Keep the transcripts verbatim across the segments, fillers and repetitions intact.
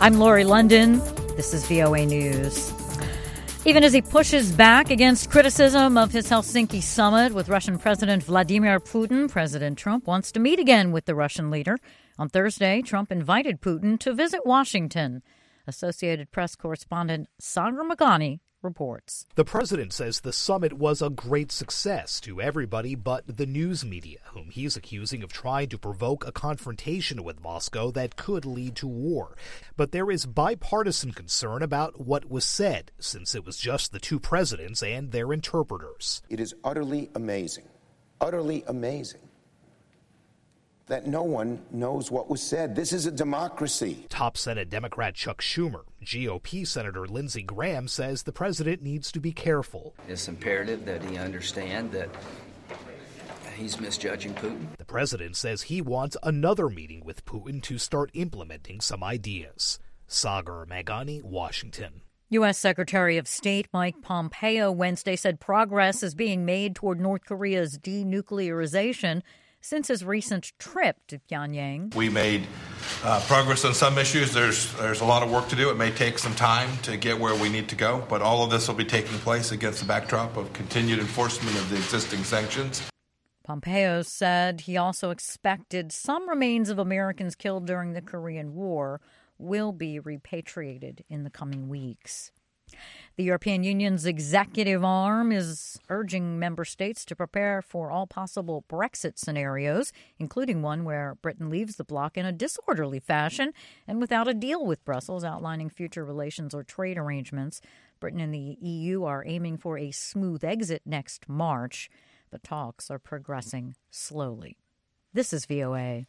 I'm Lori London. This is V O A News. Even as he pushes back against criticism of his Helsinki summit with Russian President Vladimir Putin, President Trump wants to meet again with the Russian leader. On Thursday, Trump invited Putin to visit Washington. Associated Press correspondent Sagar Meghani reports. The president says the summit was a great success to everybody but the news media, whom he's accusing of trying to provoke a confrontation with Moscow that could lead to war. But there is bipartisan concern about what was said, since it was just the two presidents and their interpreters. It is utterly amazing, utterly amazing that no one knows what was said. This is a democracy. Top Senate Democrat Chuck Schumer, G O P Senator Lindsey Graham says the president needs to be careful. It's imperative that he understand that he's misjudging Putin. The president says he wants another meeting with Putin to start implementing some ideas. Sagar Meghani, Washington. U S. Secretary of State Mike Pompeo Wednesday said progress is being made toward North Korea's denuclearization since his recent trip to Pyongyang. We made uh, progress on some issues. There's there's a lot of work to do. It may take some time to get where we need to go, but all of this will be taking place against the backdrop of continued enforcement of the existing sanctions. Pompeo said he also expected some remains of Americans killed during the Korean War will be repatriated in the coming weeks. The European Union's executive arm is urging member states to prepare for all possible Brexit scenarios, including one where Britain leaves the bloc in a disorderly fashion and without a deal with Brussels outlining future relations or trade arrangements. Britain and the E U are aiming for a smooth exit next March, but talks are progressing slowly. This is V O A.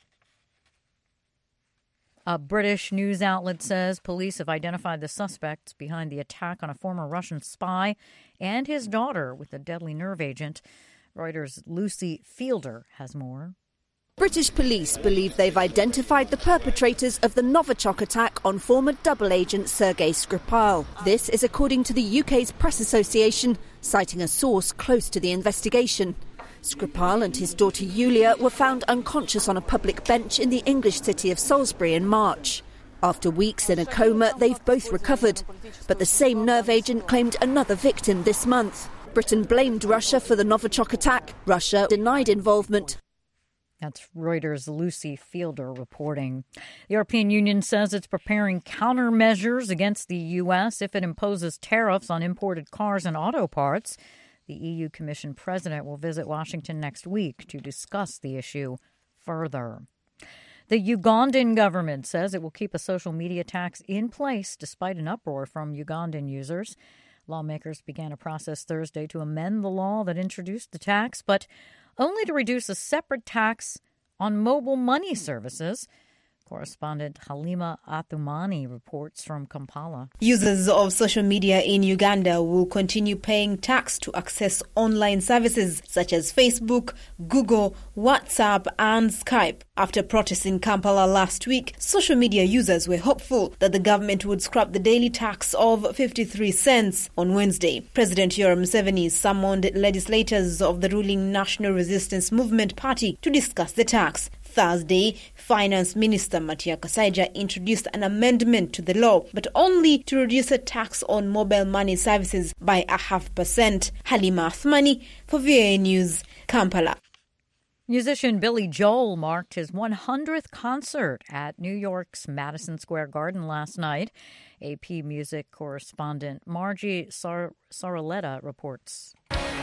A British news outlet says police have identified the suspects behind the attack on a former Russian spy and his daughter with a deadly nerve agent. Reuters' Lucy Fielder has more. British police believe they've identified the perpetrators of the Novichok attack on former double agent Sergei Skripal. This is according to the U K's Press Association, citing a source close to the investigation. Skripal and his daughter Yulia were found unconscious on a public bench in the English city of Salisbury in March. After weeks in a coma, they've both recovered. But the same nerve agent claimed another victim this month. Britain blamed Russia for the Novichok attack. Russia denied involvement. That's Reuters' Lucy Fielder reporting. The European Union says it's preparing countermeasures against the U S if it imposes tariffs on imported cars and auto parts. The E U Commission president will visit Washington next week to discuss the issue further. The Ugandan government says it will keep a social media tax in place despite an uproar from Ugandan users. Lawmakers began a process Thursday to amend the law that introduced the tax, but only to reduce a separate tax on mobile money services. Correspondent Halima Athumani reports from Kampala. Users of social media in Uganda will continue paying tax to access online services such as Facebook, Google, WhatsApp and Skype. After protests in Kampala last week, social media users were hopeful that the government would scrap the daily tax of fifty-three cents. On Wednesday, President Yoweri Museveni summoned legislators of the ruling National Resistance Movement Party to discuss the tax. Thursday, Finance Minister Matia Kasaija introduced an amendment to the law, but only to reduce a tax on mobile money services by a half percent. Halima Athmani for V O A News, Kampala. Musician Billy Joel marked his one hundredth concert at New York's Madison Square Garden last night. A P music correspondent Margie Sar- Saraletta reports.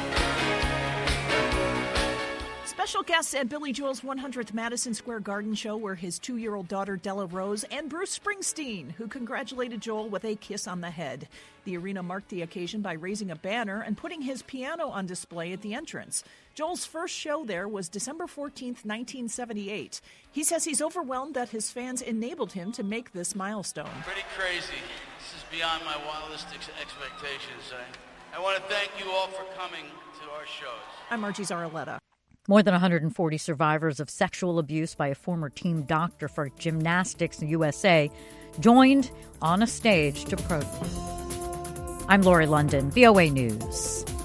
Special guests at Billy Joel's one hundredth Madison Square Garden show were his two-year-old daughter Della Rose and Bruce Springsteen, who congratulated Joel with a kiss on the head. The arena marked the occasion by raising a banner and putting his piano on display at the entrance. Joel's first show there was December fourteenth, nineteen seventy-eight. He says he's overwhelmed that his fans enabled him to make this milestone. Pretty crazy. This is beyond my wildest ex- expectations. I, I want to thank you all for coming to our shows. I'm Margie Zaraletta. More than one hundred forty survivors of sexual abuse by a former team doctor for Gymnastics U S A joined on a stage to protest. I'm Lori London, V O A News.